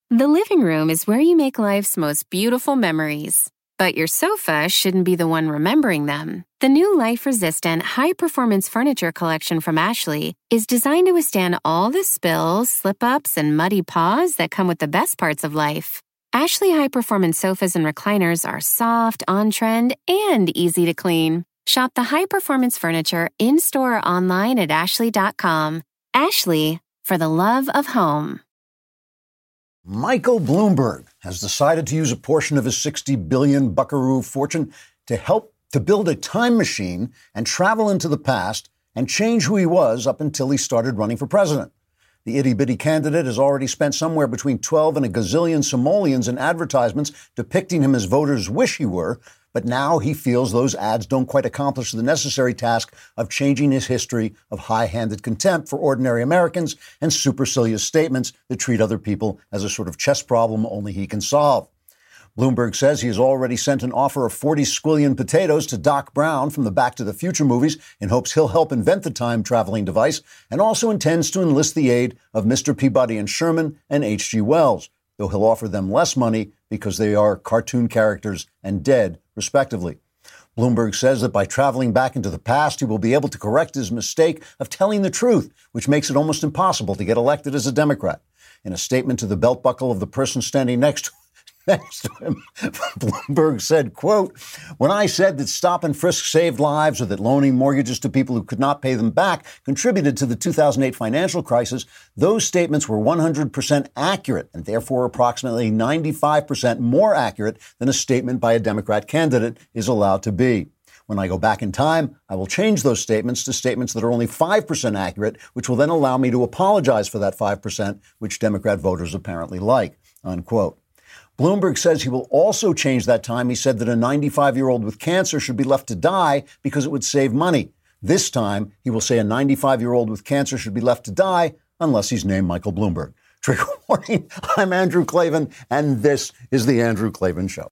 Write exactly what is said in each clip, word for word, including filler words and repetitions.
The living room is where you make life's most beautiful memories. But your sofa shouldn't be the one remembering them. The new life-resistant, high-performance furniture collection from Ashley is designed to withstand all the spills, slip-ups, and muddy paws that come with the best parts of life. Ashley high-performance sofas and recliners are soft, on-trend, and easy to clean. Shop the high-performance furniture in-store or online at ashley dot com. Ashley, for the love of home. Michael Bloomberg has decided to use a portion of his sixty billion buckaroo fortune to help to build a time machine and travel into the past and change who he was up until he started running for president. The itty-bitty candidate has already spent somewhere between twelve and a gazillion simoleons in advertisements depicting him as voters wish he were, but now he feels those ads don't quite accomplish the necessary task of changing his history of high-handed contempt for ordinary Americans and supercilious statements that treat other people as a sort of chess problem only he can solve. Bloomberg says he has already sent an offer of forty squillion potatoes to Doc Brown from the Back to the Future movies in hopes he'll help invent the time-traveling device, and also intends to enlist the aid of Mister Peabody and Sherman and H G Wells, though he'll offer them less money because they are cartoon characters and dead, respectively. Bloomberg says that by traveling back into the past, he will be able to correct his mistake of telling the truth, which makes it almost impossible to get elected as a Democrat. In a statement to the belt buckle of the person standing next to Next to him, Bloomberg said, quote, "When I said that stop and frisk saved lives or that loaning mortgages to people who could not pay them back contributed to the two thousand eight financial crisis, those statements were one hundred percent accurate and therefore approximately ninety-five percent more accurate than a statement by a Democrat candidate is allowed to be. When I go back in time, I will change those statements to statements that are only five percent accurate, which will then allow me to apologize for that five percent, which Democrat voters apparently like," unquote. Bloomberg says he will also change that time. He said that a ninety-five-year-old with cancer should be left to die because it would save money. This time, he will say a ninety-five-year-old with cancer should be left to die unless he's named Michael Bloomberg. Trigger warning, I'm Andrew Klavan, and this is The Andrew Klavan Show.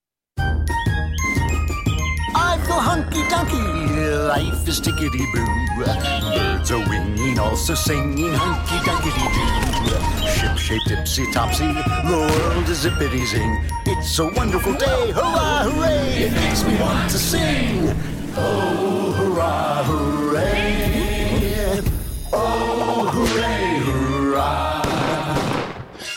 I feel hunky-dunky, life is tickety-boo. Birds are winging, also singing hunky-dunky-doo. Ship-shaped, ipsy-topsy, the world is zippity-zing. It's a wonderful day, hurrah, hooray! It makes me want to sing. Oh, hurrah, hooray! Oh, hooray, hurrah!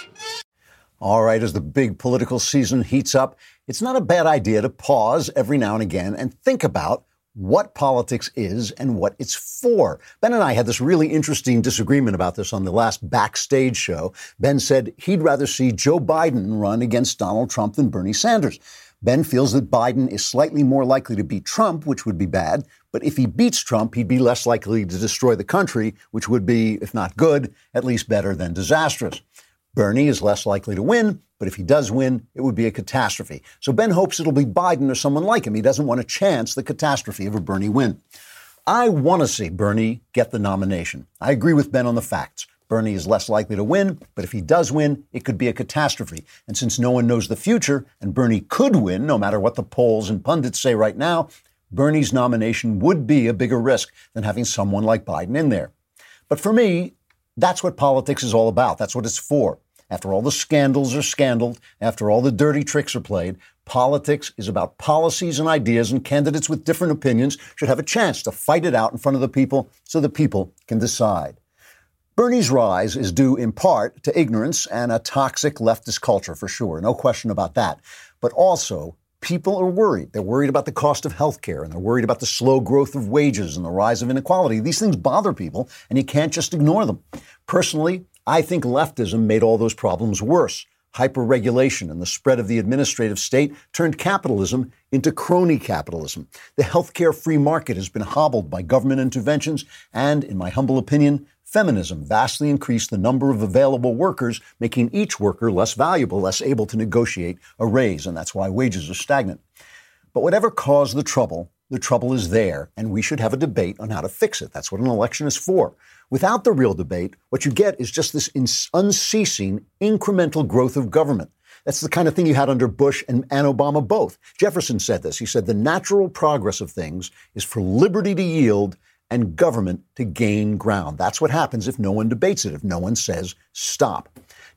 All right, as the big political season heats up, it's not a bad idea to pause every now and again and think about what politics is and what it's for. Ben and I had this really interesting disagreement about this on the last Backstage show. Ben said he'd rather see Joe Biden run against Donald Trump than Bernie Sanders. Ben feels that Biden is slightly more likely to beat Trump, which would be bad. But if he beats Trump, he'd be less likely to destroy the country, which would be, if not good, at least better than disastrous. Bernie is less likely to win, but if he does win, it would be a catastrophe. So Ben hopes it'll be Biden or someone like him. He doesn't want to chance the catastrophe of a Bernie win. I want to see Bernie get the nomination. I agree with Ben on the facts. Bernie is less likely to win, but if he does win, it could be a catastrophe. And since no one knows the future, and Bernie could win, no matter what the polls and pundits say right now, Bernie's nomination would be a bigger risk than having someone like Biden in there. But for me, that's what politics is all about. That's what it's for. After all the scandals are scandaled, after all the dirty tricks are played, politics is about policies and ideas, and candidates with different opinions should have a chance to fight it out in front of the people so the people can decide. Bernie's rise is due in part to ignorance and a toxic leftist culture, for sure. No question about that. But also, people are worried. They're worried about the cost of health care, and they're worried about the slow growth of wages and the rise of inequality. These things bother people, and you can't just ignore them. Personally, I think leftism made all those problems worse. Hyper-regulation and the spread of the administrative state turned capitalism into crony capitalism. The healthcare free market has been hobbled by government interventions, and, in my humble opinion, feminism vastly increased the number of available workers, making each worker less valuable, less able to negotiate a raise, and that's why wages are stagnant. But whatever caused the trouble, the trouble is there, and we should have a debate on how to fix it. That's what an election is for. Without the real debate, what you get is just this unceasing, incremental growth of government. That's the kind of thing you had under Bush and, and Obama both. Jefferson said this. He said, the natural progress of things is for liberty to yield and government to gain ground. That's what happens if no one debates it, if no one says stop.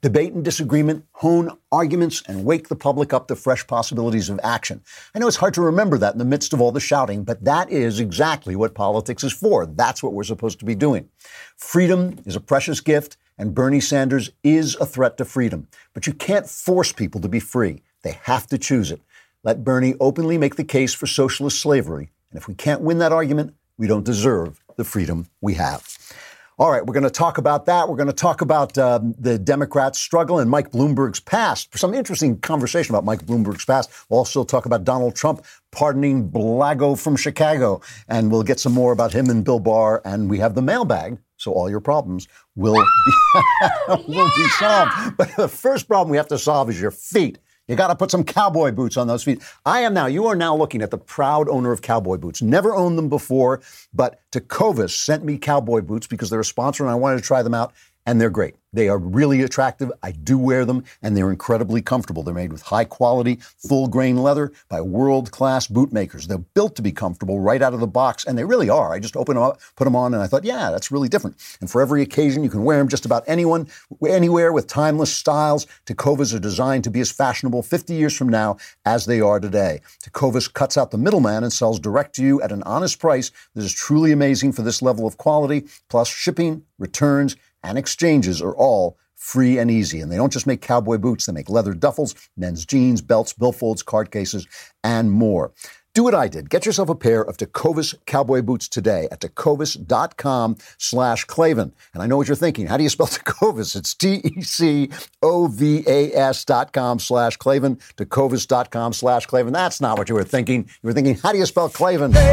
Debate and disagreement, hone arguments, and wake the public up to fresh possibilities of action. I know it's hard to remember that in the midst of all the shouting, but that is exactly what politics is for. That's what we're supposed to be doing. Freedom is a precious gift, and Bernie Sanders is a threat to freedom. But you can't force people to be free. They have to choose it. Let Bernie openly make the case for socialist slavery. And if we can't win that argument, we don't deserve the freedom we have. All right, we're going to talk about that. We're going to talk about um, the Democrats' struggle and Mike Bloomberg's past. For some interesting conversation about Mike Bloomberg's past. We'll also talk about Donald Trump pardoning Blago from Chicago. And we'll get some more about him and Bill Barr. And we have the mailbag, so all your problems will be, will be solved. But the first problem we have to solve is your feet. You got to put some cowboy boots on those feet. I am now, you are now looking at the proud owner of cowboy boots. Never owned them before, but Tecovas sent me cowboy boots because they're a sponsor and I wanted to try them out, and they're great. They are really attractive. I do wear them, and they're incredibly comfortable. They're made with high-quality, full-grain leather by world-class boot makers. They're built to be comfortable right out of the box, and they really are. I just opened them up, put them on, and I thought, yeah, that's really different. And for every occasion, you can wear them just about anyone, anywhere with timeless styles. Tecovas are designed to be as fashionable fifty years from now as they are today. Tecovas cuts out the middleman and sells direct to you at an honest price that is truly amazing for this level of quality. Plus, shipping, returns, and exchanges are all free and easy. And they don't just make cowboy boots. They make leather duffels, men's jeans, belts, billfolds, card cases, and more. Do what I did. Get yourself a pair of Tecovas cowboy boots today at tecovas.com slash Klavan. And I know what you're thinking. How do you spell Tecovas? It's T E C O V A S dot com slash Klavan, tecovas.com slash Klavan. That's not what you were thinking. You were thinking, how do you spell Klavan? V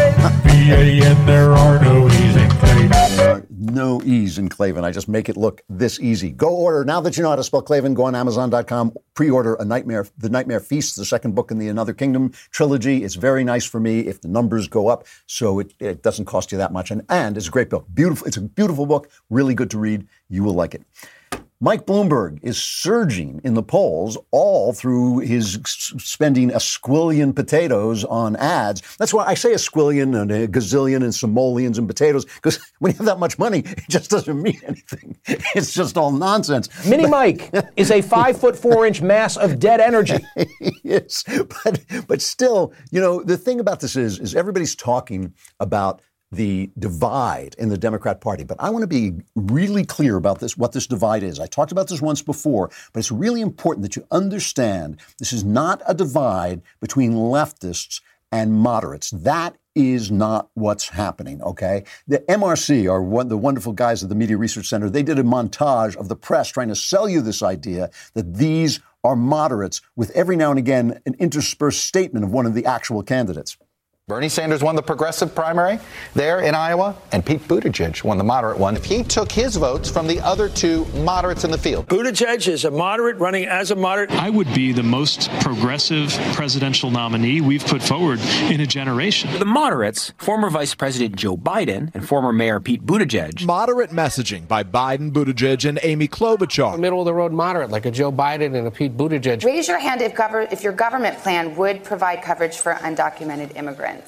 A N, there are no E's in Klavan. There are no E's in Klavan. I just make it look this easy. Go order. Now that you know how to spell Klavan, go on Amazon dot com. Pre-order a Nightmare, The Nightmare Feast, the second book in the Another Kingdom trilogy. It's very nice for me if the numbers go up, so it, it doesn't cost you that much. And, and it's a great book. Beautiful. It's a beautiful book. Really good to read. You will like it. Mike Bloomberg is surging in the polls all through his spending a squillion potatoes on ads. That's why I say a squillion and a gazillion and simoleons and potatoes, because when you have that much money, it just doesn't mean anything. It's just all nonsense. Mini Mike is a five foot four inch mass of dead energy. Yes, but but still, you know, the thing about this is, is everybody's talking about the divide in the Democrat Party. But I want to be really clear about this, what this divide is. I talked about this once before, but it's really important that you understand this is not a divide between leftists and moderates. That is not what's happening, okay? The M R C, or one, the wonderful guys at the Media Research Center, they did a montage of the press trying to sell you this idea that these are moderates with every now and again an interspersed statement of one of the actual candidates. Bernie Sanders won the progressive primary there in Iowa, and Pete Buttigieg won the moderate one. If he took his votes from the other two moderates in the field. Buttigieg is a moderate running as a moderate. I would be the most progressive presidential nominee we've put forward in a generation. The moderates, former Vice President Joe Biden and former Mayor Pete Buttigieg. Moderate messaging by Biden, Buttigieg, and Amy Klobuchar. Middle of the road moderate, like a Joe Biden and a Pete Buttigieg. Raise your hand if, gov- if your government plan would provide coverage for undocumented immigrants.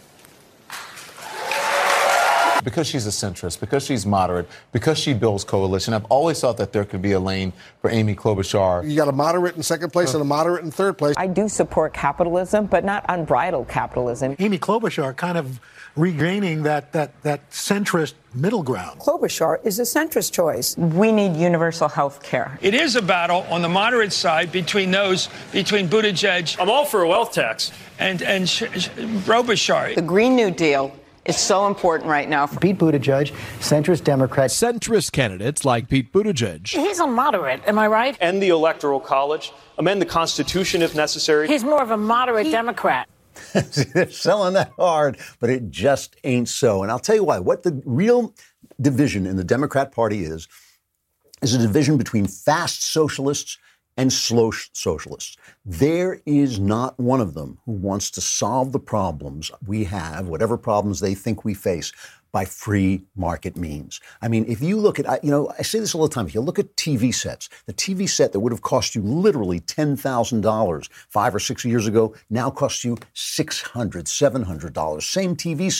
Because she's a centrist, because she's moderate, because she builds coalition, I've always thought that there could be a lane for Amy Klobuchar. You got a moderate in second place uh, and a moderate in third place. I do support capitalism, but not unbridled capitalism. Amy Klobuchar kind of regaining that, that, that centrist middle ground. Klobuchar is a centrist choice. We need universal health care. It is a battle on the moderate side between those, between Buttigieg. I'm all for a wealth tax. And, and Sh- Sh- Klobuchar. The Green New Deal is so important right now. For Pete Buttigieg, centrist Democrats. Centrist candidates like Pete Buttigieg. He's a moderate, am I right? End the Electoral College, amend the Constitution if necessary. He's more of a moderate he- Democrat. They're selling that hard, but it just ain't so. And I'll tell you why. What the real division in the Democrat Party is, is a division between fast socialists and slow socialists. There is not one of them who wants to solve the problems we have, whatever problems they think we face, by free market means. I mean, if you look at, you know, I say this all the time, if you look at T V sets, the T V set that would have cost you literally ten thousand dollars five or six years ago now costs you six hundred dollars, seven hundred dollars. Same T V set.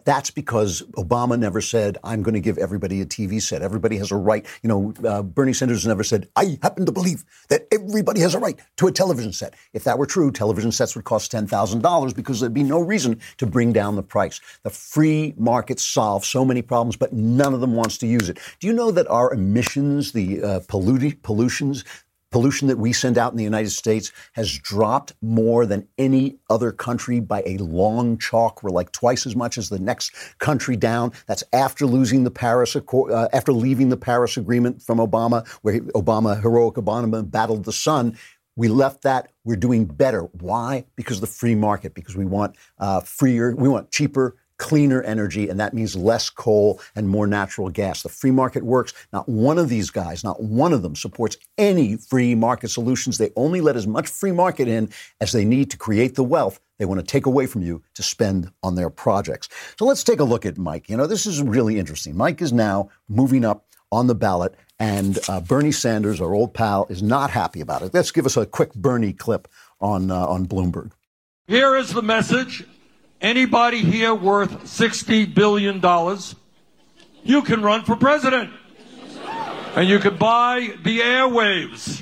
That's because Obama never said, I'm going to give everybody a T V set. Everybody has a right. You know, uh, Bernie Sanders never said, I happen to believe that everybody has a right to a television set. If that were true, television sets would cost ten thousand dollars because there'd be no reason to bring down the price. The free market solves so many problems, but none of them wants to use it. Do you know that our emissions, the uh, polluti- pollutions, pollution that we send out in the United States has dropped more than any other country by a long chalk? We're like twice as much as the next country down. That's after losing the Paris Accord, uh, after leaving the Paris Agreement from Obama, where Obama, heroic Obama, battled the sun. We left that. We're doing better. Why? Because of the free market, because we want uh, freer, we want cheaper, cleaner energy, and that means less coal and more natural gas. The free market works. Not one of these guys, not one of them supports any free market solutions. They only let as much free market in as they need to create the wealth they want to take away from you to spend on their projects. So let's take a look at Mike. You know, this is really interesting. Mike is now moving up on the ballot, and uh, Bernie Sanders, our old pal, is not happy about it. Let's give us a quick Bernie clip on uh, on Bloomberg. Here is the message. Anybody here worth sixty billion dollars, you can run for president. And you can buy the airwaves.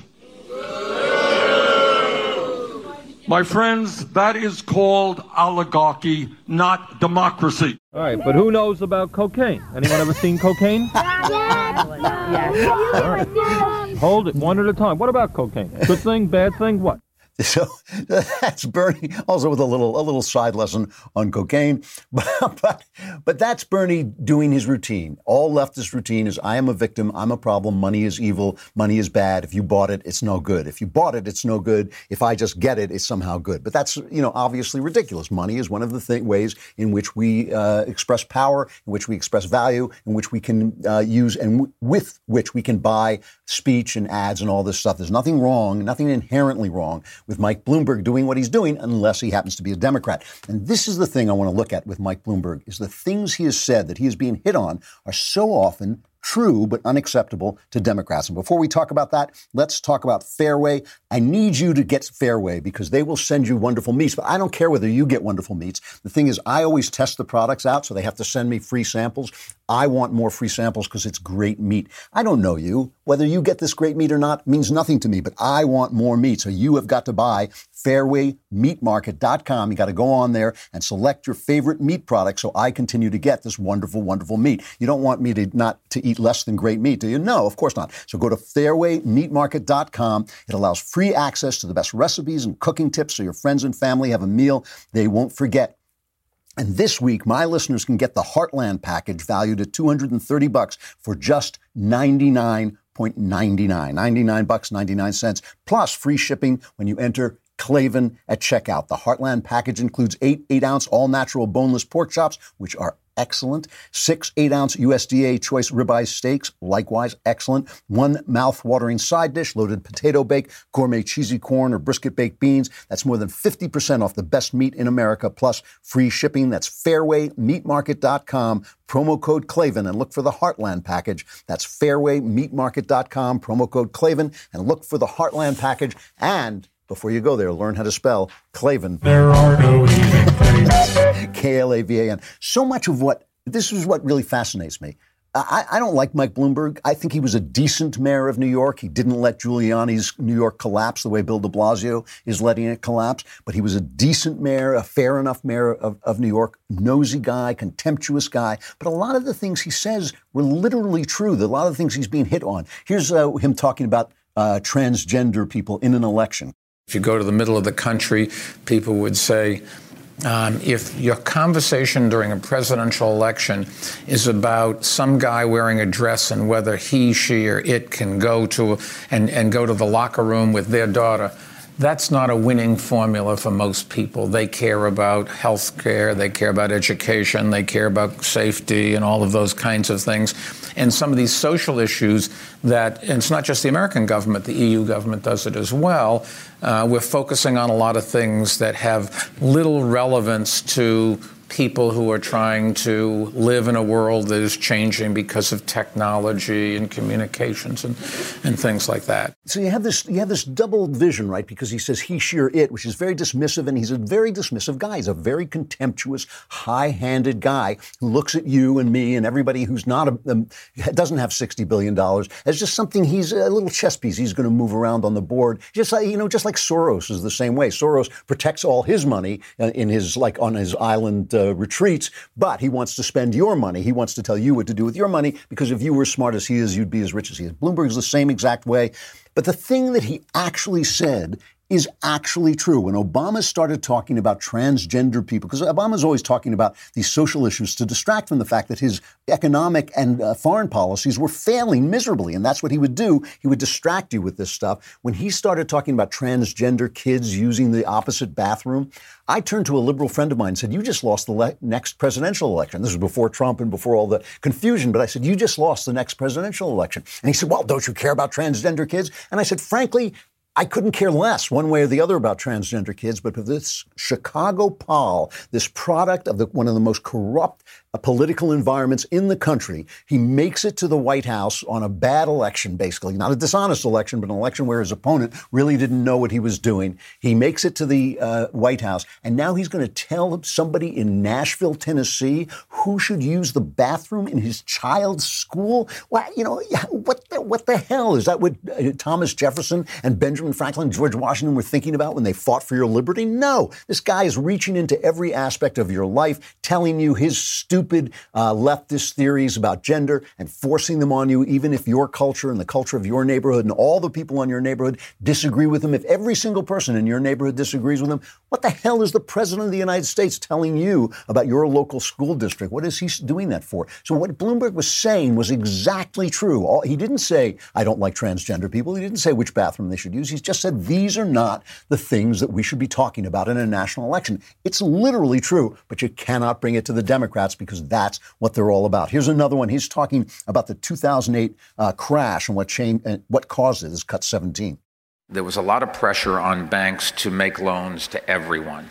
My friends, that is called oligarchy, not democracy. All right, but who knows about cocaine? Anyone ever seen cocaine? Yes. All right. Hold it one at a time. What about cocaine? Good thing, bad thing, what? So that's Bernie, also with a little a little side lesson on cocaine. But, but but that's Bernie doing his routine. All leftist routine is, I am a victim, I'm a problem, money is evil, money is bad. If you bought it, it's no good. If you bought it, it's no good. If I just get it, it's somehow good. But that's, you know, obviously ridiculous. Money is one of the th- ways in which we uh, express power, in which we express value, in which we can uh, use and w- with which we can buy speech and ads and all this stuff. There's nothing wrong, nothing inherently wrong with Mike Bloomberg doing what he's doing, unless he happens to be a Democrat. And this is the thing I want to look at with Mike Bloomberg, is the things he has said that he is being hit on are so often true but unacceptable to Democrats. And before we talk about that, let's talk about Fairway. I need you to get Fairway because they will send you wonderful meats, but I don't care whether you get wonderful meats. The thing is, I always test the products out, so they have to send me free samples. I want more free samples because it's great meat. I don't know you. Whether you get this great meat or not means nothing to me, but I want more meat. So you have got to buy fairway meat market dot com. You got to go on there and select your favorite meat product so I continue to get this wonderful, wonderful meat. You don't want me to not to eat less than great meat, do you? No, of course not. So go to fairway meat market dot com. It allows free access to the best recipes and cooking tips so your friends and family have a meal they won't forget. And this week, my listeners can get the Heartland package valued at two hundred thirty bucks for just ninety-nine ninety-nine. ninety-nine bucks, ninety-nine cents, plus free shipping when you enter Klavan at checkout. The Heartland package includes eight eight-ounce all-natural boneless pork chops, which are excellent. Six eight-ounce U S D A choice ribeye steaks, likewise excellent. One mouth-watering side dish, loaded potato bake, gourmet cheesy corn, or brisket baked beans. That's more than fifty percent off the best meat in America, plus free shipping. That's fairway meat market dot com, promo code Klavan, and look for the Heartland package. That's fairway meat market dot com, promo code Klavan, and look for the Heartland package. And before you go there, learn how to spell Klavan. There are no easy things. K L A V A N. So much of what, this is what really fascinates me. I, I don't like Mike Bloomberg. I think he was a decent mayor of New York. He didn't let Giuliani's New York collapse the way Bill de Blasio is letting it collapse. But he was a decent mayor, a fair enough mayor of, of New York, nosy guy, contemptuous guy. But a lot of the things he says were literally true. A lot of the things he's being hit on. Here's uh, him talking about uh, transgender people in an election. If you go to the middle of the country, people would say, um, if your conversation during a presidential election is about some guy wearing a dress and whether he, she, or it can go to and, and go to the locker room with their daughter, that's not a winning formula for most people. They care about health care, they care about education, they care about safety and all of those kinds of things. And some of these social issues that, and it's not just the American government, the E U government does it as well. Uh, we're focusing on a lot of things that have little relevance to people who are trying to live in a world that is changing because of technology and communications and, and things like that. So you have this you have this double vision, right? Because he says he, she, or it, which is very dismissive, and he's a very dismissive guy. He's a very contemptuous, high-handed guy who looks at you and me and everybody who's not a, um, doesn't have sixty billion dollars as just something. He's a little chess piece. He's going to move around on the board, just like, you know, just like Soros is the same way. Soros protects all his money in his like on his island uh, retreats, but he wants to spend your money. He wants to tell you what to do with your money, because if you were as smart as he is, you'd be as rich as he is. Bloomberg's the same exact way. But the thing that he actually said is actually true. When Obama started talking about transgender people, because Obama's always talking about these social issues to distract from the fact that his economic and uh, foreign policies were failing miserably. And that's what he would do. He would distract you with this stuff. When he started talking about transgender kids using the opposite bathroom, I turned to a liberal friend of mine and said, you just lost the le- next presidential election. This was before Trump and before all the confusion. But I said, you just lost the next presidential election. And he said, well, don't you care about transgender kids? And I said, frankly, I couldn't care less one way or the other about transgender kids, but with this Chicago Pol, this product of the, one of the most corrupt uh, political environments in the country, he makes it to the White House on a bad election, basically. Not a dishonest election, but an election where his opponent really didn't know what he was doing. He makes it to the uh, White House, and now he's going to tell somebody in Nashville, Tennessee, who should use the bathroom in his child's school? Well, you know, what the, what the hell? Is that what uh, Thomas Jefferson and Benjamin Franklin, George Washington were thinking about when they fought for your liberty? No. This guy is reaching into every aspect of your life, telling you his stupid uh, leftist theories about gender and forcing them on you, even if your culture and the culture of your neighborhood and all the people in your neighborhood disagree with him. If every single person in your neighborhood disagrees with him, what the hell is the president of the United States telling you about your local school district? What is he doing that for? So what Bloomberg was saying was exactly true. All, he didn't say, I don't like transgender people. He didn't say which bathroom they should use. He's just said these are not the things that we should be talking about in a national election. It's literally true, but you cannot bring it to the Democrats because that's what they're all about. Here's another one. He's talking about the two thousand eight uh, crash and what changed, uh, what caused it. This is cut seventeen. There was a lot of pressure on banks to make loans to everyone.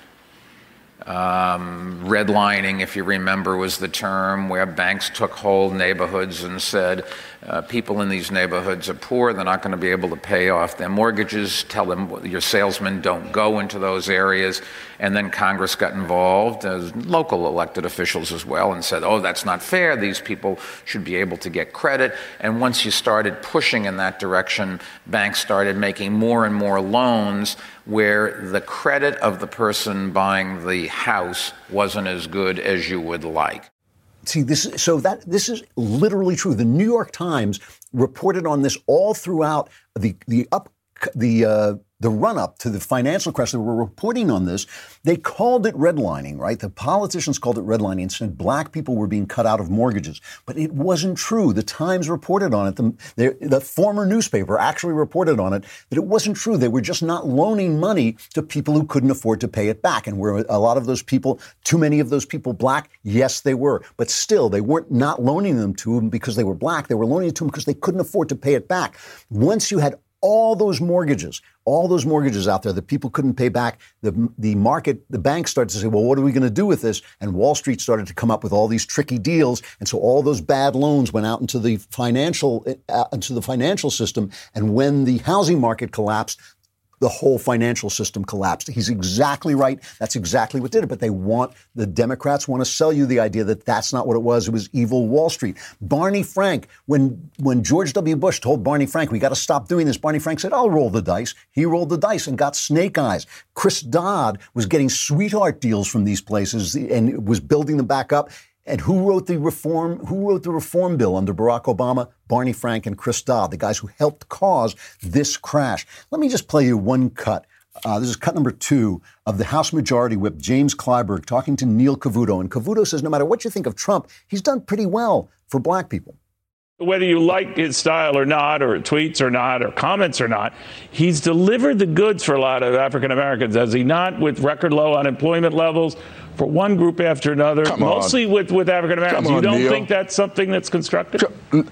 Um, redlining, if you remember, was the term where banks took whole neighborhoods and said, uh, people in these neighborhoods are poor, they're not going to be able to pay off their mortgages, tell them your salesmen don't go into those areas. And then Congress got involved, as local elected officials as well, and said, oh, that's not fair, these people should be able to get credit. And once you started pushing in that direction, banks started making more and more loans where the credit of the person buying the house wasn't as good as you would like. See, this so that this is literally true. The New York Times reported on this all throughout the the up the uh, the run-up to the financial crash. They were reporting on this. They called it redlining, right? The politicians called it redlining and said black people were being cut out of mortgages. But it wasn't true. The Times reported on it. The, the, the former newspaper actually reported on it that it wasn't true. They were just not loaning money to people who couldn't afford to pay it back. And were a lot of those people, too many of those people black? Yes, they were. But still, they weren't not loaning them to them because they were black. They were loaning it to them because they couldn't afford to pay it back. Once you had all those mortgages, all those mortgages out there that people couldn't pay back, the the market, the banks started to say, well, what are we going to do with this? And Wall Street started to come up with all these tricky deals. And so all those bad loans went out into the financial, uh, into the financial system. And when the housing market collapsed, the whole financial system collapsed. He's exactly right. That's exactly what did it. But they want, the Democrats want to sell you the idea that that's not what it was. It was evil Wall Street. Barney Frank, when when George W. Bush told Barney Frank, we got to stop doing this, Barney Frank said, I'll roll the dice. He rolled the dice and got snake eyes. Chris Dodd was getting sweetheart deals from these places and was building them back up. And who wrote the reform? Who wrote the reform bill under Barack Obama? Barney Frank and Chris Dodd, the guys who helped cause this crash. Let me just play you one cut. Uh, this is cut number two of the House Majority Whip, James Clyburn, talking to Neil Cavuto. And Cavuto says, no matter what you think of Trump, he's done pretty well for black people. Whether you like his style or not, or tweets or not, or comments or not, he's delivered the goods for a lot of African Americans, has he not, with record low unemployment levels for one group after another, Come mostly on. with, with African Americans. You don't Neil. think that's something that's constructive?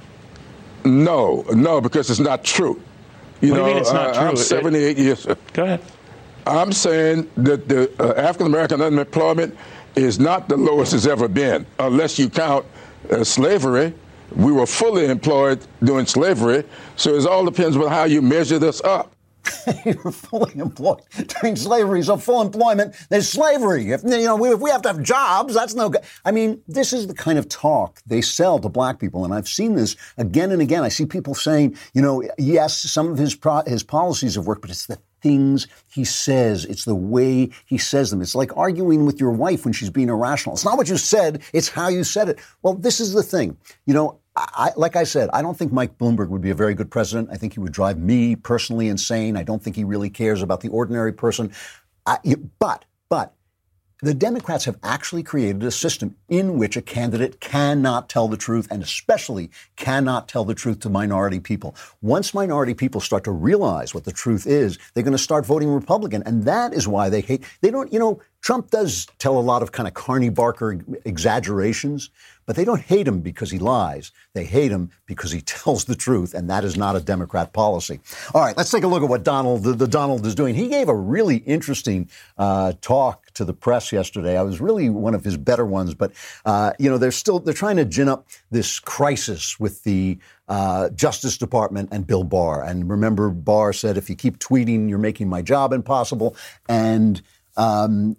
No, no, because it's not true. You what know, do you mean it's not uh, true? I'm seventy-eight it, years. Go ahead. I'm saying that the uh, African American unemployment is not the lowest it's ever been, unless you count uh, slavery. We were fully employed during slavery, so it all depends on how you measure this up. You were fully employed during slavery, so full employment, there's slavery. If, you know, we, if we have to have jobs, that's no good. I mean, this is the kind of talk they sell to black people, and I've seen this again and again. I see people saying, you know, yes, some of his pro- his policies have worked, but it's the things he says. It's the way he says them. It's like arguing with your wife when she's being irrational. It's not what you said, it's how you said it. Well, this is the thing. You know, I, like I said, I don't think Mike Bloomberg would be a very good president. I think he would drive me personally insane. I don't think he really cares about the ordinary person. I, but, but, the Democrats have actually created a system in which a candidate cannot tell the truth, and especially cannot tell the truth to minority people. Once minority people start to realize what the truth is, they're going to start voting Republican. And that is why they hate, they don't, you know, Trump does tell a lot of kind of Carney Barker exaggerations, but they don't hate him because he lies. They hate him because he tells the truth, and that is not a Democrat policy. All right, let's take a look at what Donald, the, the Donald is doing. He gave a really interesting uh, talk to the press yesterday. I was really one of his better ones, but uh, you know, they're still they're trying to gin up this crisis with the uh, Justice Department and Bill Barr. And remember, Barr said, "If you keep tweeting, you're making my job impossible." And um,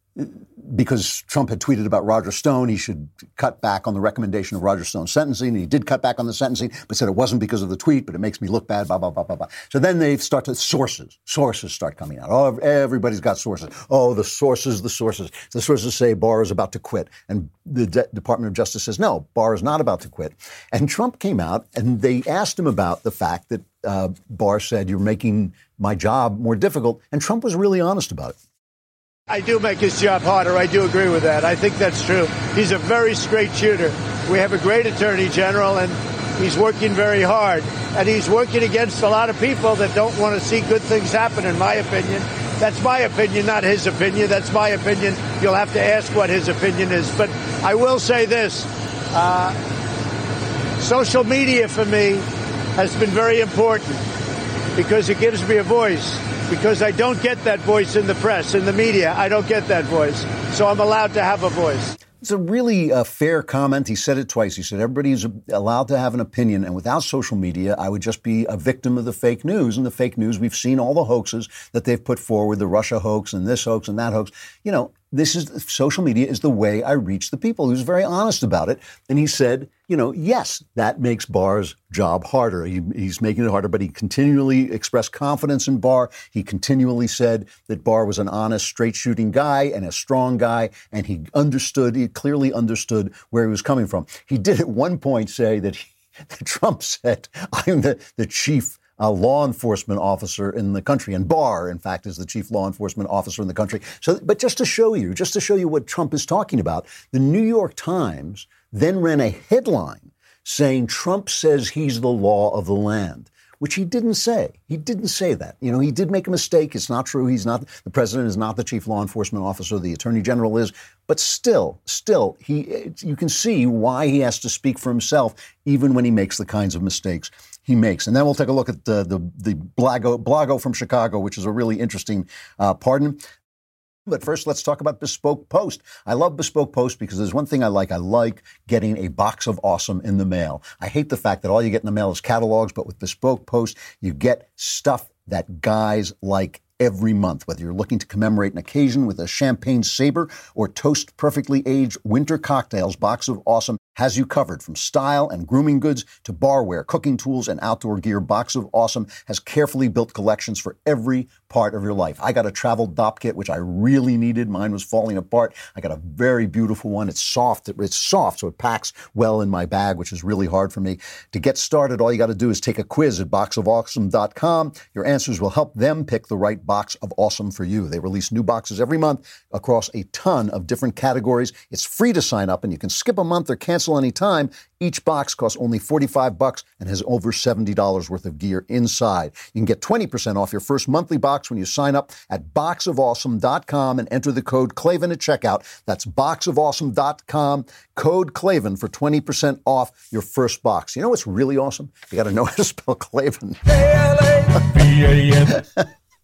because Trump had tweeted about Roger Stone, he should cut back on the recommendation of Roger Stone's sentencing. And he did cut back on the sentencing, but said it wasn't because of the tweet, but it makes me look bad, blah, blah, blah, blah, blah. So then they start to, sources, sources start coming out. Oh, everybody's got sources. Oh, the sources, the sources. The sources say Barr is about to quit. And the De- Department of Justice says, no, Barr is not about to quit. And Trump came out and they asked him about the fact that uh, Barr said, you're making my job more difficult. And Trump was really honest about it. I do make his job harder. I do agree with that. I think that's true. He's a very straight shooter. We have a great attorney general, and he's working very hard. And he's working against a lot of people that don't want to see good things happen, in my opinion. That's my opinion, not his opinion. That's my opinion. You'll have to ask what his opinion is. But I will say this. Uh, social media, for me, has been very important because it gives me a voice. Because I don't get that voice in the press, in the media. I don't get that voice. So I'm allowed to have a voice. It's a really uh, fair comment. He said it twice. He said everybody's allowed to have an opinion. And without social media, I would just be a victim of the fake news. And the fake news, we've seen all the hoaxes that they've put forward, the Russia hoax and this hoax and that hoax. You know, this is social media is the way I reach the people. He was very honest about it. And he said, you know, yes, that makes Barr's job harder. He, he's making it harder, but he continually expressed confidence in Barr. He continually said that Barr was an honest, straight-shooting guy and a strong guy, and he understood, he clearly understood where he was coming from. He did at one point say that, he, that Trump said, I'm the, the chief Uh, law enforcement officer in the country. And Barr, in fact, is the chief law enforcement officer in the country. So, but just to show you, just to show you what Trump is talking about, the New York Times then ran a headline saying Trump says he's the law of the land, which he didn't say. He didn't say that. You know, he did make a mistake. It's not true. He's not, the president is not the chief law enforcement officer. The attorney general is. But still, still, he, you can see why he has to speak for himself, even when he makes the kinds of mistakes he makes. And then we'll take a look at the, the, the Blago, Blago from Chicago, which is a really interesting uh, pardon. But first, let's talk about Bespoke Post. I love Bespoke Post because there's one thing I like. I like getting a box of awesome in the mail. I hate the fact that all you get in the mail is catalogs, but with Bespoke Post, you get stuff that guys like every month, whether you're looking to commemorate an occasion with a champagne saber or toast perfectly aged winter cocktails. Box of Awesome has you covered. From style and grooming goods to barware, cooking tools, and outdoor gear, Box of Awesome has carefully built collections for every part of your life. I got a travel dop kit, which I really needed. Mine was falling apart. I got a very beautiful one. It's soft. It's soft, so it packs well in my bag, which is really hard for me. To get started, all you got to do is take a quiz at box of awesome dot com. Your answers will help them pick the right box of awesome for you. They release new boxes every month across a ton of different categories. It's free to sign up, and you can skip a month or cancel any time. Each box costs only forty-five bucks and has over seventy dollars worth of gear inside. You can get twenty percent off your first monthly box when you sign up at box of awesome dot com and enter the code Klavan at checkout. That's box of awesome dot com, code Klavan for twenty percent off your first box. You know what's really awesome? You got to know how to spell Klavan.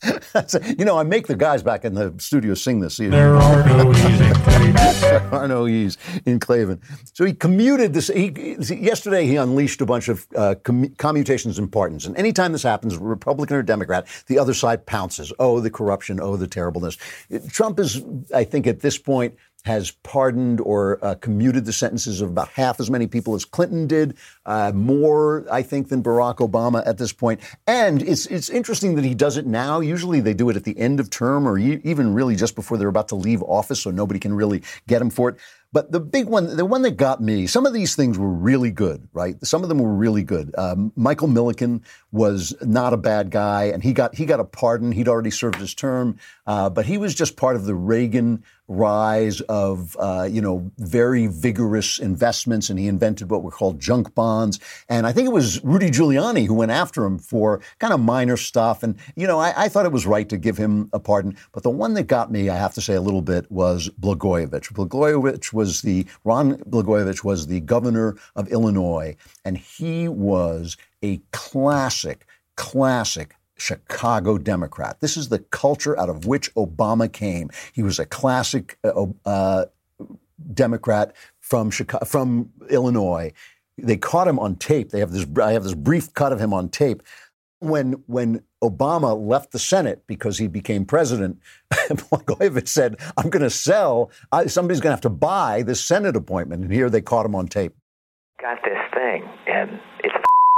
You know, I make the guys back in the studio sing this. There are no E's in Clavin. There are no E's in Clavin. So he commuted this. He, yesterday, he unleashed a bunch of uh, com- commutations and pardons. And anytime this happens, Republican or Democrat, the other side pounces. Oh, the corruption. Oh, the terribleness. Trump is, I think, at this point, has pardoned or uh, commuted the sentences of about half as many people as Clinton did, uh, more, I think, than Barack Obama at this point. And it's it's interesting that he does it now. Usually they do it at the end of term or e- even really just before they're about to leave office, so nobody can really get him for it. But the big one, the one that got me, some of these things were really good, right? Some of them were really good. Um, Michael Milliken was not a bad guy, and he got he got a pardon. He'd already served his term, uh, but he was just part of the Reagan rise of, uh, you know, very vigorous investments, and he invented what were called junk bonds. And I think it was Rudy Giuliani who went after him for kind of minor stuff. And, you know, I, I thought it was right to give him a pardon. But the one that got me, I have to say a little bit, was Blagojevich. Blagojevich was the, Ron Blagojevich was the governor of Illinois, and he was a classic, classic Chicago Democrat. This is the culture out of which Obama came. He was a classic uh, uh, Democrat from Chicago, from Illinois. They caught him on tape. They have this. I have this brief cut of him on tape. When when Obama left the Senate because he became president, Blagojevich said, "I'm going to sell. I, somebody's going to have to buy this Senate appointment." And here they caught him on tape. Got this thing, and it's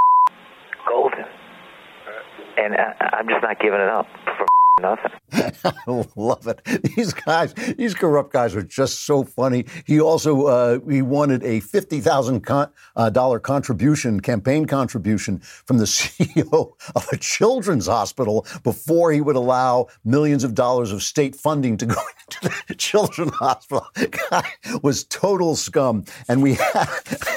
golden. And I'm just not giving it up for nothing. I love it. These guys, these corrupt guys are just so funny. He also, uh, he wanted a fifty thousand dollars con- uh, dollar contribution, campaign contribution from the C E O of a children's hospital before he would allow millions of dollars of state funding to go into the children's hospital. Guy was total scum. And we had...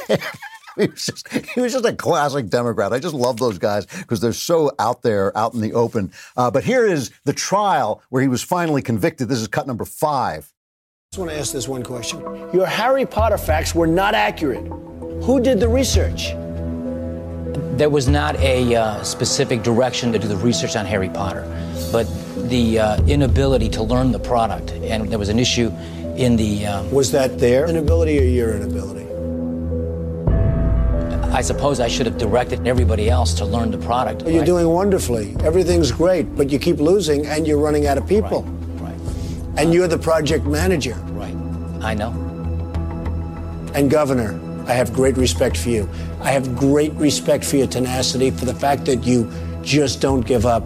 He was, just, he was just a classic Democrat. I just love those guys because they're so out there, out in the open. Uh, but here is the trial where he was finally convicted. This is cut number five. I just want to ask this one question. Your Harry Potter facts were not accurate. Who did the research? There was not a uh, specific direction to do the research on Harry Potter, but the uh, inability to learn the product. And there was an issue in the... Um, was that their inability or your inability? I suppose I should have directed everybody else to learn the product. You're right? Doing wonderfully. Everything's great, but you keep losing and you're running out of people. Right, right. And uh, you're the project manager. Right, I know. And Governor, I have great respect for you. I have great respect for your tenacity, for the fact that you just don't give up.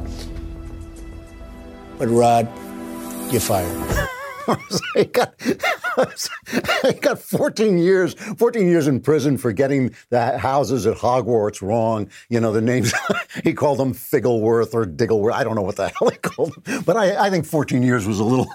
But Rod, you're fired. he, got, he got fourteen years, fourteen years in prison for getting the houses at Hogwarts wrong. You know, the names, he called them Figgleworth or Diggleworth. I don't know what the hell he called them. But I, I think fourteen years was a little...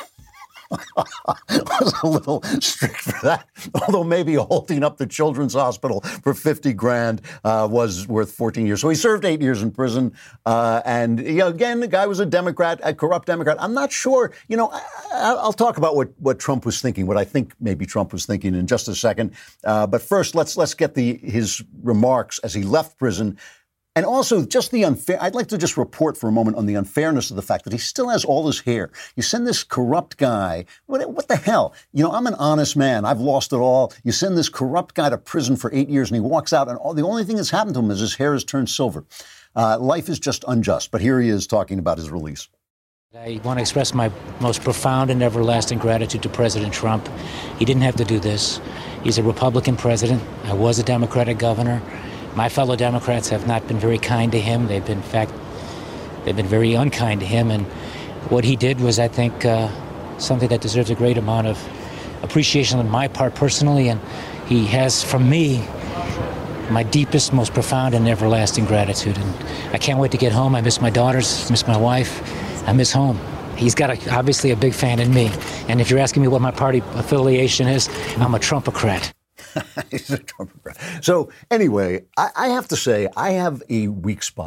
was a little strict for that. Although maybe holding up the children's hospital for fifty grand uh, was worth fourteen years. So he served eight years in prison. Uh, and, you know, again, the guy was a Democrat, a corrupt Democrat. I'm not sure. You know, I, I'll talk about what, what Trump was thinking, what I think maybe Trump was thinking in just a second. Uh, but first, let's let's get the his remarks as he left prison. And also just the unfair, I'd like to just report for a moment on the unfairness of the fact that he still has all his hair. You send this corrupt guy, what, what the hell? You know, I'm an honest man. I've lost it all. You send this corrupt guy to prison for eight years and he walks out and all, the only thing that's happened to him is his hair has turned silver. Uh, life is just unjust. But here he is talking about his release. I want to express my most profound and everlasting gratitude to President Trump. He didn't have to do this. He's a Republican president. I was a Democratic governor. My fellow Democrats have not been very kind to him. They've been, in fact, they've been very unkind to him. And what he did was, I think, uh, something that deserves a great amount of appreciation on my part personally. And he has, from me, my deepest, most profound and everlasting gratitude. And I can't wait to get home. I miss my daughters, miss my wife. I miss home. He's got a, obviously a big fan in me. And if you're asking me what my party affiliation is, I'm a Trumpocrat. He's a Trumpocrat. So anyway, I, I have to say, I have a weak spot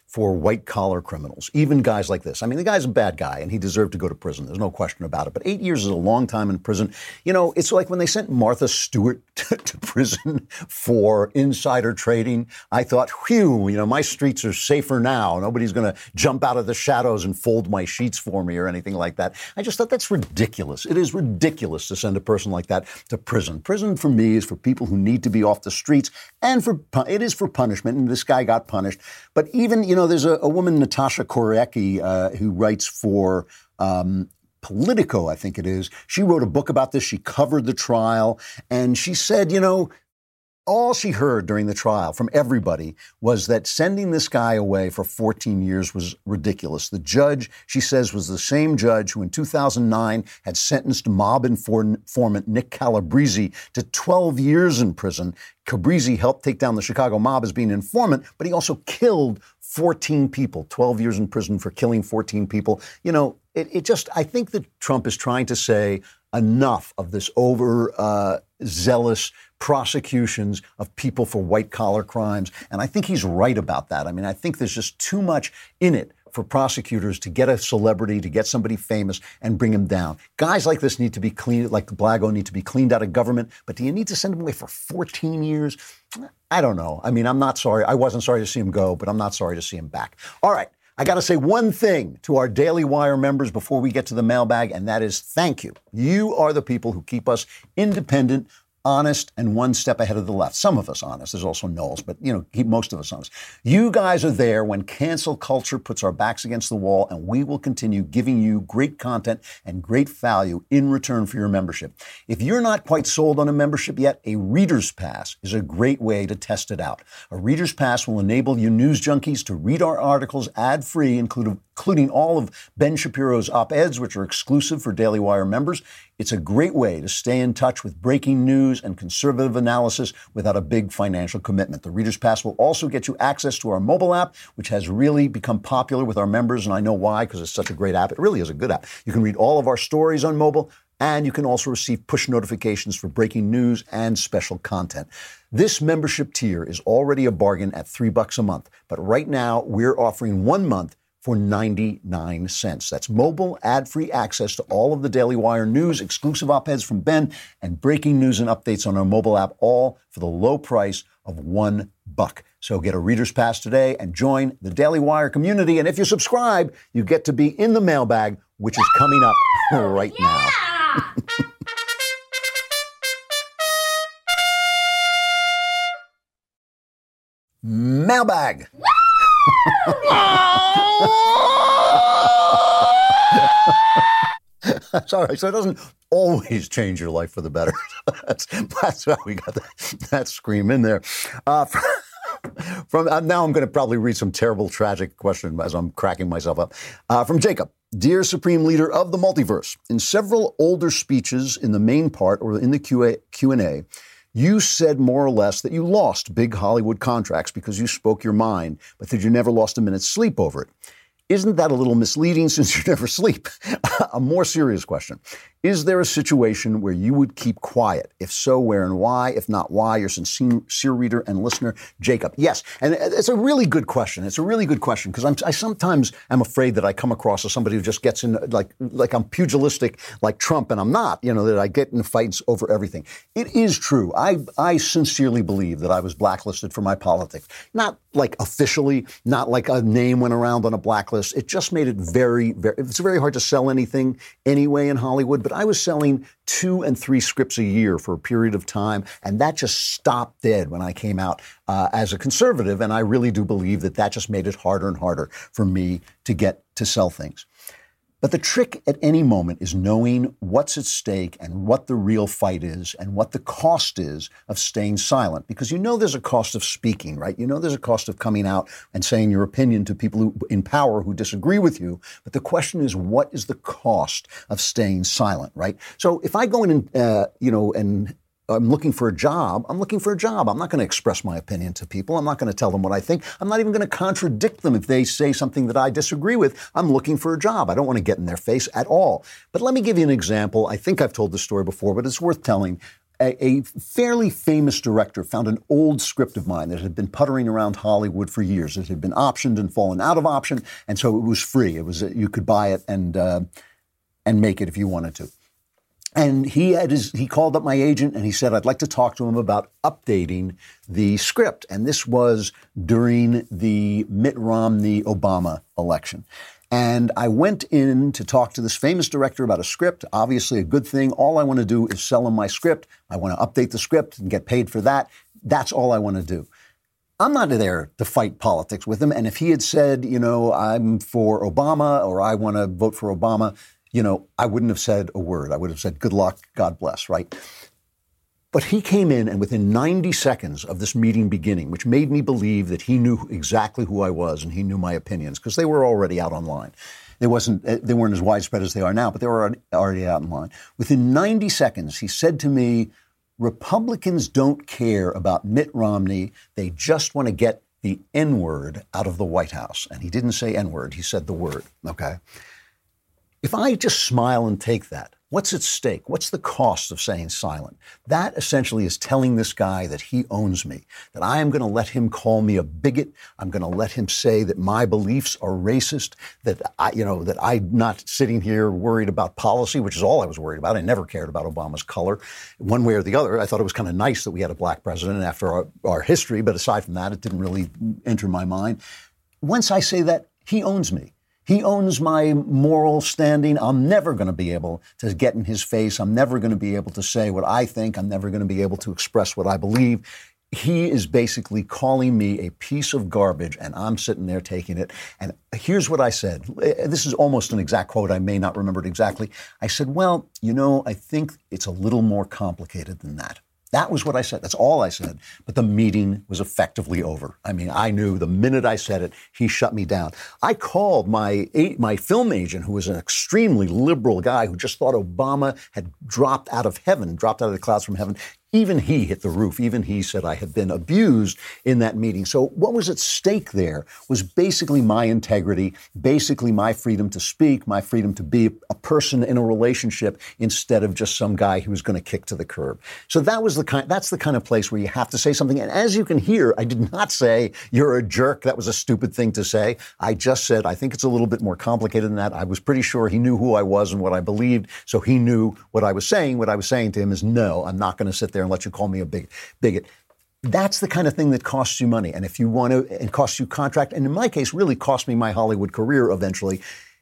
for white-collar criminals, even guys like this. I mean, the guy's a bad guy, and he deserved to go to prison. There's no question about it. But eight years is a long time in prison. You know, it's like when they sent Martha Stewart to, to prison for insider trading. I thought, whew, you know, my streets are safer now. Nobody's going to jump out of the shadows and fold my sheets for me or anything like that. I just thought that's ridiculous. It is ridiculous to send a person like that to prison. Prison, for me, is for people who need to be off the streets, and for it is for punishment, and this guy got punished. But even, you know, there's a, a woman, Natasha Korecki, uh, who writes for um, Politico, I think it is. She wrote a book about this. She covered the trial, and she said, you know, all she heard during the trial from everybody was that sending this guy away for fourteen years was ridiculous. The judge, she says, was the same judge who in two thousand nine had sentenced mob informant Nick Calabrese to twelve years in prison. Calabrese helped take down the Chicago mob as being an informant, but he also killed fourteen people, twelve years in prison for killing fourteen people. You know, it, it just, I think that Trump is trying to say enough of this over uh, zealous prosecutions of people for white-collar crimes. And I think he's right about that. I mean, I think there's just too much in it for prosecutors to get a celebrity, to get somebody famous and bring him down. Guys like this need to be cleaned, like Blago, need to be cleaned out of government. But do you need to send him away for fourteen years? I don't know. I mean, I'm not sorry. I wasn't sorry to see him go, but I'm not sorry to see him back. All right. I got to say one thing to our Daily Wire members before we get to the mailbag, and that is thank you. You are the people who keep us independent, honest, and one step ahead of the left. Some of us honest. There's also Knowles, but, you know, keep most of us honest. You guys are there when cancel culture puts our backs against the wall, and we will continue giving you great content and great value in return for your membership. If you're not quite sold on a membership yet, a Reader's Pass is a great way to test it out. A Reader's Pass will enable you news junkies to read our articles ad-free, including including all of Ben Shapiro's op-eds, which are exclusive for Daily Wire members. It's a great way to stay in touch with breaking news and conservative analysis without a big financial commitment. The Reader's Pass will also get you access to our mobile app, which has really become popular with our members, and I know why, because it's such a great app. It really is a good app. You can read all of our stories on mobile, and you can also receive push notifications for breaking news and special content. This membership tier is already a bargain at three bucks a month, but right now we're offering one month for ninety-nine cents. That's mobile, ad-free access to all of the Daily Wire news, exclusive op-eds from Ben, and breaking news and updates on our mobile app, all for the low price of one buck. So get a Reader's Pass today and join the Daily Wire community. And if you subscribe, you get to be in the mailbag, which is coming up right now. Mailbag. Sorry, so it doesn't always change your life for the better. that's, that's how we got that, that scream in there. Uh, from, from uh, now I'm going to probably read some terrible, tragic question as I'm cracking myself up. Uh, from Jacob. Dear Supreme Leader of the Multiverse, in several older speeches in the main part or in the Q and A, you said more or less that you lost big Hollywood contracts because you spoke your mind, but that you never lost a minute's sleep over it. Isn't that a little misleading since you never sleep? A more serious question. Is there a situation where you would keep quiet? If so, where and why? If not, why? Your sincere reader and listener, Jacob. Yes, and it's a really good question. It's a really good question because I'm, I sometimes am afraid that I come across as somebody who just gets in, like, like I'm pugilistic like Trump, and I'm not, you know, that I get in fights over everything. It is true. I, I sincerely believe that I was blacklisted for my politics. Not like officially, not like a name went around on a blacklist. It just made it very, very, it's very hard to sell anything anyway in Hollywood, but I was selling two and three scripts a year for a period of time, and that just stopped dead when I came out uh, as a conservative, and I really do believe that that just made it harder and harder for me to get to sell things. But the trick at any moment is knowing what's at stake and what the real fight is and what the cost is of staying silent. Because you know there's a cost of speaking, right? You know there's a cost of coming out and saying your opinion to people who, in power who disagree with you. But the question is, what is the cost of staying silent, right? So if I go in and, uh, you know, and I'm looking for a job, I'm looking for a job. I'm not going to express my opinion to people. I'm not going to tell them what I think. I'm not even going to contradict them if they say something that I disagree with. I'm looking for a job. I don't want to get in their face at all. But let me give you an example. I think I've told this story before, but it's worth telling. a, a fairly famous director found an old script of mine that had been puttering around Hollywood for years. It had been optioned and fallen out of option, and so it was free. It was you could buy it and uh, and make it if you wanted to. And he had his, he called up my agent and he said, I'd like to talk to him about updating the script. And this was during the Mitt Romney-Obama election. And I went in to talk to this famous director about a script, obviously a good thing. All I want to do is sell him my script. I want to update the script and get paid for that. That's all I want to do. I'm not there to fight politics with him. And if he had said, you know, I'm for Obama or I want to vote for Obama, you know, I wouldn't have said a word. I would have said, good luck, God bless, right? But he came in and within ninety seconds of this meeting beginning, which made me believe that he knew exactly who I was and he knew my opinions because they were already out online. They wasn't, they weren't as widespread as they are now, but they were already out online. Within ninety seconds, he said to me, Republicans don't care about Mitt Romney. They just want to get the N-word out of the White House. And he didn't say N-word. He said the word, okay? If I just smile and take that, what's at stake? What's the cost of staying silent? That essentially is telling this guy that he owns me, that I am going to let him call me a bigot. I'm going to let him say that my beliefs are racist, that I, you know, that I'm not sitting here worried about policy, which is all I was worried about. I never cared about Obama's color one way or the other. I thought it was kind of nice that we had a black president after our, our history, but aside from that, it didn't really enter my mind. Once I say that, he owns me. He owns my moral standing. I'm never going to be able to get in his face. I'm never going to be able to say what I think. I'm never going to be able to express what I believe. He is basically calling me a piece of garbage, and I'm sitting there taking it. And here's what I said. This is almost an exact quote. I may not remember it exactly. I said, well, you know, I think it's a little more complicated than that. That was what I said. That's all I said. But the meeting was effectively over. I mean, I knew the minute I said it, he shut me down. I called my my film agent, who was an extremely liberal guy who just thought Obama had dropped out of heaven, dropped out of the clouds from heaven. Even he hit the roof. Even he said I had been abused in that meeting. So what was at stake there was basically my integrity, basically my freedom to speak, my freedom to be a person in a relationship instead of just some guy who was going to kick to the curb. So that was the kind, that's the kind of place where you have to say something. And as you can hear, I did not say you're a jerk. That was a stupid thing to say. I just said, I think it's a little bit more complicated than that. I was pretty sure he knew who I was and what I believed. So he knew what I was saying. What I was saying to him is, no, I'm not going to sit there and let you call me a big bigot. That's the kind of thing that costs you money. And if you want to, and costs you contract, and in my case, really cost me my Hollywood career eventually.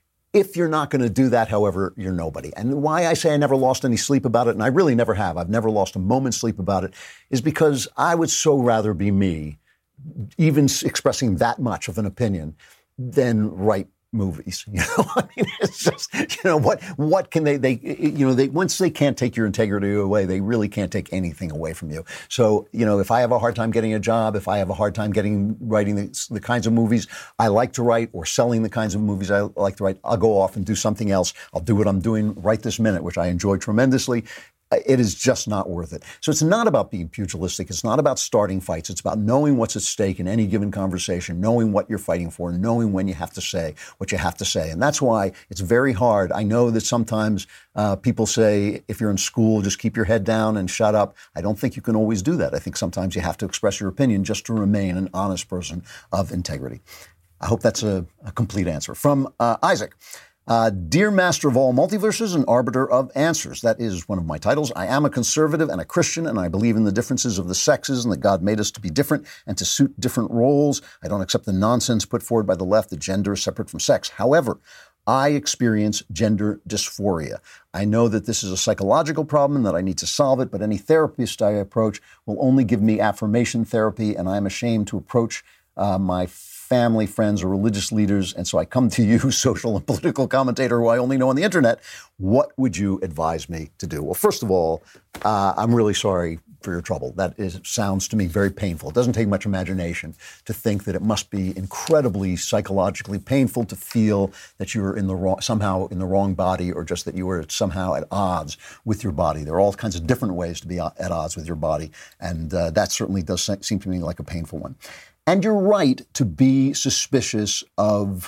If you're not going to do that, however, you're nobody. And why I say I never lost any sleep about it, and I really never have, I've never lost a moment's sleep about it, is because I would so rather be me, even expressing that much of an opinion, than write movies. You know, I mean, it's just, you know, what, what can they, they, you know, they, once they can't take your integrity away, they really can't take anything away from you. So, you know, if I have a hard time getting a job, if I have a hard time getting, writing the, the kinds of movies I like to write or selling the kinds of movies I like to write, I'll go off and do something else. I'll do what I'm doing right this minute, which I enjoy tremendously. It is just not worth it. So it's not about being pugilistic. It's not about starting fights. It's about knowing what's at stake in any given conversation, knowing what you're fighting for, knowing when you have to say what you have to say. And that's why it's very hard. I know that sometimes uh, people say, if you're in school, just keep your head down and shut up. I don't think you can always do that. I think sometimes you have to express your opinion just to remain an honest person of integrity. I hope that's a, a complete answer. From uh, Isaac. Uh, Dear Master of all multiverses and Arbiter of Answers. That is one of my titles. I am a conservative and a Christian, and I believe in the differences of the sexes and that God made us to be different and to suit different roles. I don't accept the nonsense put forward by the left that gender is separate from sex. However, I experience gender dysphoria. I know that this is a psychological problem and that I need to solve it, but any therapist I approach will only give me affirmation therapy, and I am ashamed to approach uh, my family, friends, or religious leaders. And so I come to you, social and political commentator who I only know on the internet. What would you advise me to do? Well, first of all, uh, I'm really sorry for your trouble. That is, sounds to me very painful. It doesn't take much imagination to think that it must be incredibly psychologically painful to feel that you're in the wrong, somehow in the wrong body, or just that you are somehow at odds with your body. There are all kinds of different ways to be at odds with your body. And uh, that certainly does seem to me like a painful one. And you're right to be suspicious of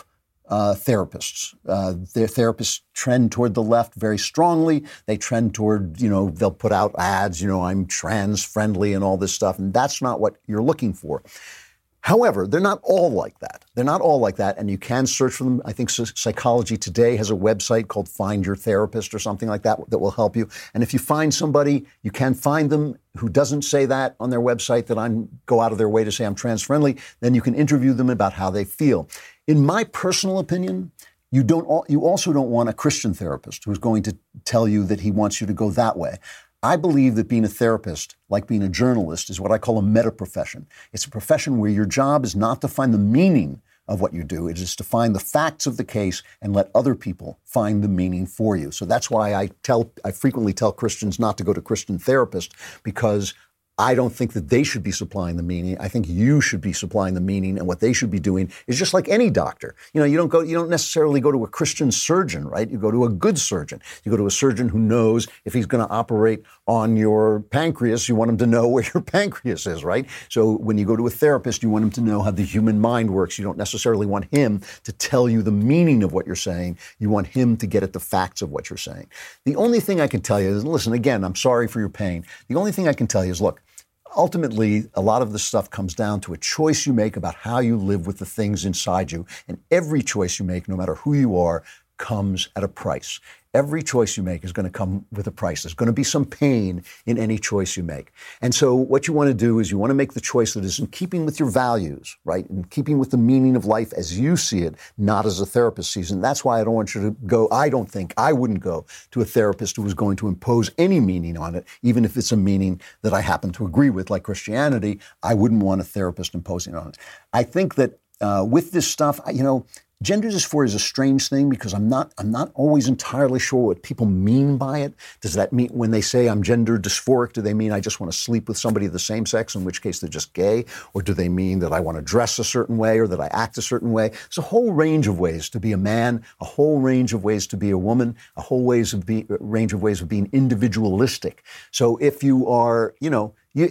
uh, therapists. Uh, their therapists trend toward the left very strongly. They trend toward, you know, they'll put out ads, you know, I'm trans friendly and all this stuff. And that's not what you're looking for. However, they're not all like that. They're not all like that, and you can search for them. I think Psychology Today has a website called Find Your Therapist or something like that that will help you. And if you find somebody, you can find them who doesn't say that on their website, that I'm go out of their way to say I'm trans-friendly, then you can interview them about how they feel. In my personal opinion, you don't. You also don't want a Christian therapist who's going to tell you that he wants you to go that way. I believe that being a therapist, like being a journalist, is what I call a meta profession. It's a profession where your job is not to find the meaning of what you do. It is to find the facts of the case and let other people find the meaning for you. So that's why I tell, I frequently tell Christians not to go to Christian therapists, because I don't think that they should be supplying the meaning. I think you should be supplying the meaning, and what they should be doing is just like any doctor. You know, you don't go, you don't necessarily go to a Christian surgeon, right? You go to a good surgeon. You go to a surgeon who knows if he's going to operate on your pancreas, you want him to know where your pancreas is, right? So when you go to a therapist, you want him to know how the human mind works. You don't necessarily want him to tell you the meaning of what you're saying. You want him to get at the facts of what you're saying. The only thing I can tell you is, listen, again, I'm sorry for your pain. The only thing I can tell you is, look, ultimately, a lot of this stuff comes down to a choice you make about how you live with the things inside you. And every choice you make, no matter who you are, comes at a price. Every choice you make is going to come with a price. There's going to be some pain in any choice you make. And so what you want to do is you want to make the choice that is in keeping with your values, right? In keeping with the meaning of life as you see it, not as a therapist sees it. And that's why I don't want you to go, I don't think, I wouldn't go to a therapist who was going to impose any meaning on it, even if it's a meaning that I happen to agree with, like Christianity. I wouldn't want a therapist imposing on it. I think that uh, with this stuff, you know, gender dysphoria is a strange thing, because I'm not I'm not always entirely sure what people mean by it. Does that mean when they say I'm gender dysphoric, do they mean I just want to sleep with somebody of the same sex, in which case they're just gay? Or do they mean that I want to dress a certain way, or that I act a certain way? There's a whole range of ways to be a man, a whole range of ways to be a woman, a whole ways of be, range of ways of being individualistic. So if you are, you know, you...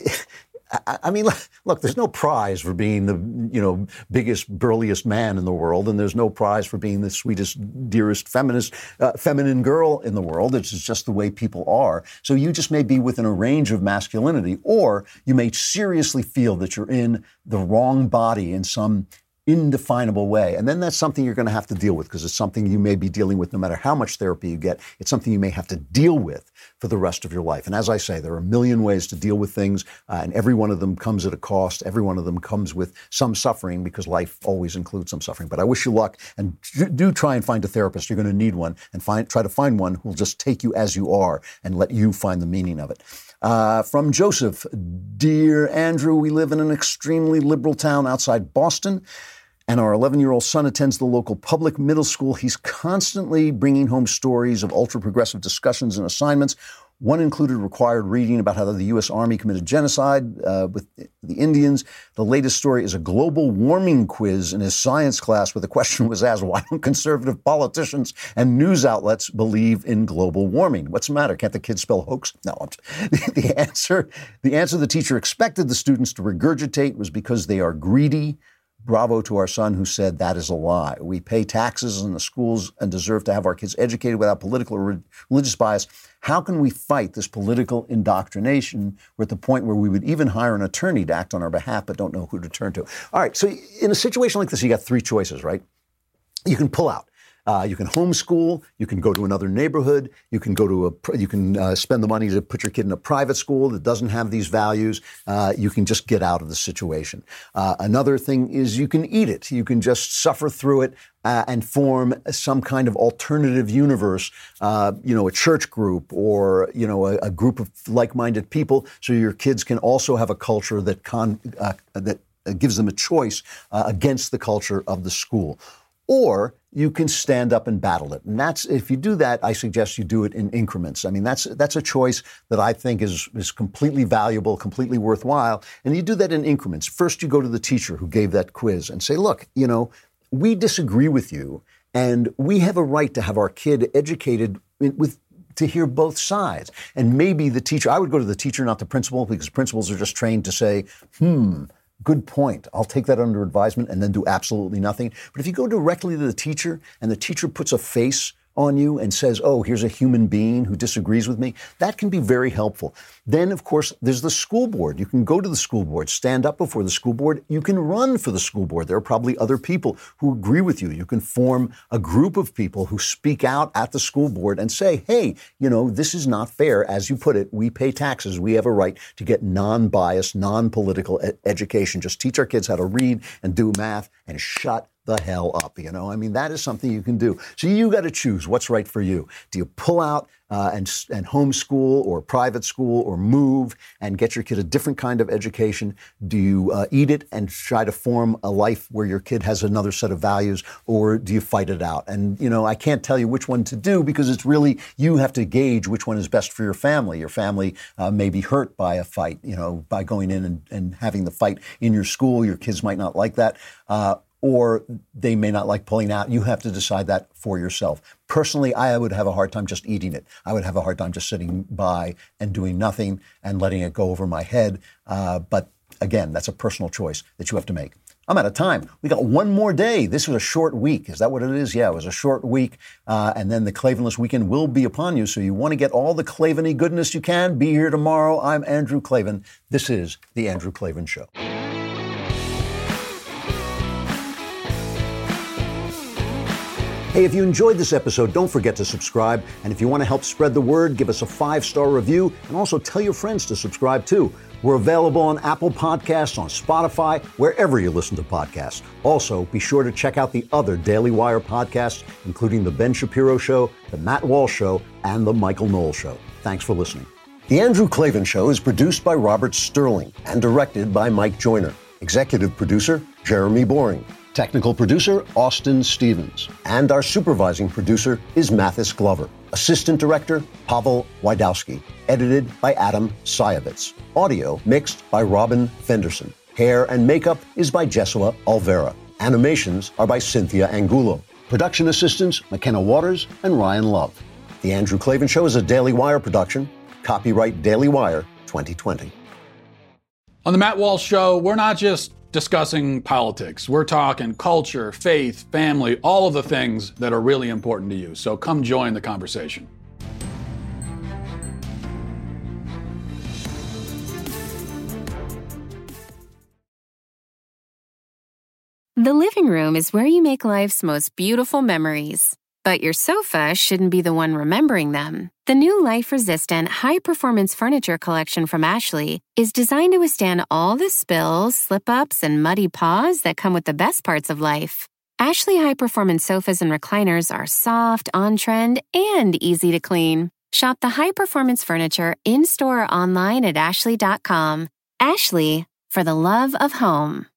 I mean, look, there's no prize for being the, you know, biggest, burliest man in the world, and there's no prize for being the sweetest, dearest, feminist, uh, feminine girl in the world. It's just the way people are. So you just may be within a range of masculinity, or you may seriously feel that you're in the wrong body in some indefinable way. And then that's something you're going to have to deal with, because it's something you may be dealing with no matter how much therapy you get. It's something you may have to deal with for the rest of your life. And as I say, there are a million ways to deal with things, uh, and every one of them comes at a cost. Every one of them comes with some suffering, because life always includes some suffering. But I wish you luck, and do try and find a therapist. You're going to need one, and find, try to find one who will just take you as you are and let you find the meaning of it. Uh, from Joseph, dear Andrew, we live in an extremely liberal town outside Boston, and our eleven-year-old son attends the local public middle school. He's constantly bringing home stories of ultra-progressive discussions and assignments. One included required reading about how the U S Army committed genocide uh, with the Indians. The latest story is a global warming quiz in his science class, where the question was asked, why don't conservative politicians and news outlets believe in global warming? What's the matter? Can't the kids spell hoax? No. I'm just, the answer, the answer the teacher expected the students to regurgitate was because they are greedy. Bravo to our son who said that is a lie. We pay taxes in the schools and deserve to have our kids educated without political or religious bias. How can we fight this political indoctrination? We're at the point where we would even hire an attorney to act on our behalf, but don't know who to turn to. All right, so in a situation like this, you got three choices, right? You can pull out. Uh, you can homeschool. You can go to another neighborhood. You can go to a. You can uh, spend the money to put your kid in a private school that doesn't have these values. Uh, you can just get out of the situation. Uh, another thing is you can eat it. You can just suffer through it uh, and form some kind of alternative universe. Uh, you know, a church group, or you know, a, a group of like-minded people, so your kids can also have a culture that con uh, that gives them a choice uh, against the culture of the school. Or you can stand up and battle it. And that's, if you do that, I suggest you do it in increments. I mean, that's that's a choice that I think is, is completely valuable, completely worthwhile. And you do that in increments. First, you go to the teacher who gave that quiz and say, look, you know, we disagree with you, and we have a right to have our kid educated with to hear both sides. And maybe the teacher, I would go to the teacher, not the principal, because principals are just trained to say, hmm, Good point. I'll take that under advisement and then do absolutely nothing. But if you go directly to the teacher and the teacher puts a face on you and says, oh, here's a human being who disagrees with me, that can be very helpful. Then, of course, there's the school board. You can go to the school board, stand up before the school board. You can run for the school board. There are probably other people who agree with you. You can form a group of people who speak out at the school board and say, hey, you know, this is not fair. As you put it, we pay taxes. We have a right to get non-biased, non-political ed- education. Just teach our kids how to read and do math and shut the hell up, you know? I mean, that is something you can do. So you got to choose what's right for you. Do you pull out uh, and, and homeschool or private school or move and get your kid a different kind of education? Do you uh, eat it and try to form a life where your kid has another set of values, or do you fight it out? And, you know, I can't tell you which one to do because it's really, you have to gauge which one is best for your family. Your family uh, may be hurt by a fight, you know, by going in and, and having the fight in your school. Your kids might not like that. Uh, or they may not like pulling out. You have to decide that for yourself. Personally, I would have a hard time just eating it. I would have a hard time just sitting by and doing nothing and letting it go over my head. Uh, but again, that's a personal choice that you have to make. I'm out of time. We got one more day. This was a short week. Is that what it is? Yeah, it was a short week. Uh, and then the Klavanless weekend will be upon you. So you want to get all the Klavan-y goodness you can. Be here tomorrow. I'm Andrew Klavan. This is The Andrew Klavan Show. Hey, if you enjoyed this episode, don't forget to subscribe. And if you want to help spread the word, give us a five-star review and also tell your friends to subscribe too. We're available on Apple Podcasts, on Spotify, wherever you listen to podcasts. Also, be sure to check out the other Daily Wire podcasts, including The Ben Shapiro Show, The Matt Walsh Show, and The Michael Knowles Show. Thanks for listening. The Andrew Klavan Show is produced by Robert Sterling and directed by Mike Joyner. Executive producer, Jeremy Boring. Technical producer, Austin Stevens. And our supervising producer is Mathis Glover. Assistant director, Pavel Wydowski. Edited by Adam Sayevitz. Audio mixed by Robin Fenderson. Hair and makeup is by Jesua Alvera. Animations are by Cynthia Angulo. Production assistants, McKenna Waters and Ryan Love. The Andrew Klavan Show is a Daily Wire production. Copyright Daily Wire twenty twenty. On the Matt Walsh Show, we're not just discussing politics. We're talking culture, faith, family, all of the things that are really important to you. So come join the conversation. The living room is where you make life's most beautiful memories. But your sofa shouldn't be the one remembering them. The new life-resistant, high-performance furniture collection from Ashley is designed to withstand all the spills, slip-ups, and muddy paws that come with the best parts of life. Ashley high-performance sofas and recliners are soft, on-trend, and easy to clean. Shop the high-performance furniture in-store or online at ashley dot com. Ashley, for the love of home.